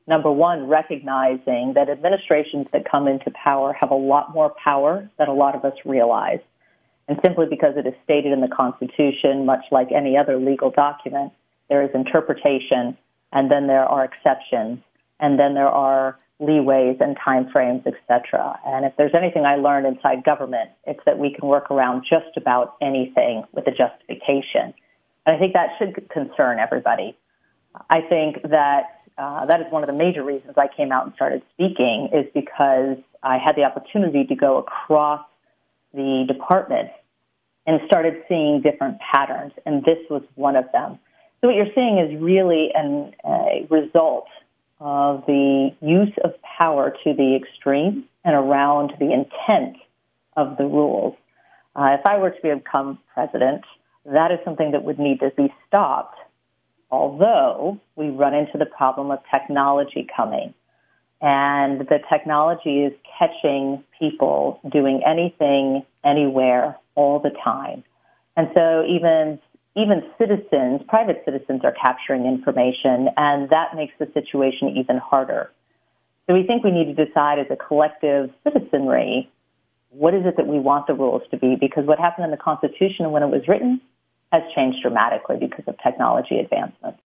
number one, recognizing that administrations that come into power have a lot more power than a lot of us realize. And simply because it is stated in the Constitution, much like any other legal document, there is interpretation, and then there are exceptions, and then there are leeways and timeframes, et cetera. And if there's anything I learned inside government, it's that we can work around just about anything with a justification. And I think that should concern everybody. I think that that is one of the major reasons I came out and started speaking, is because I had the opportunity to go across the department and started seeing different patterns, and this was one of them. So what you're seeing is really a result of the use of power to the extreme and around the intent of the rules. If I were to become president, that is something that would need to be stopped, although we run into the problem of technology coming. And the technology is catching people doing anything, anywhere, all the time. And so even citizens, private citizens, are capturing information, and that makes the situation even harder. So we think we need to decide as a collective citizenry, what is it that we want the rules to be? Because what happened in the Constitution when it was written has changed dramatically because of technology advancements.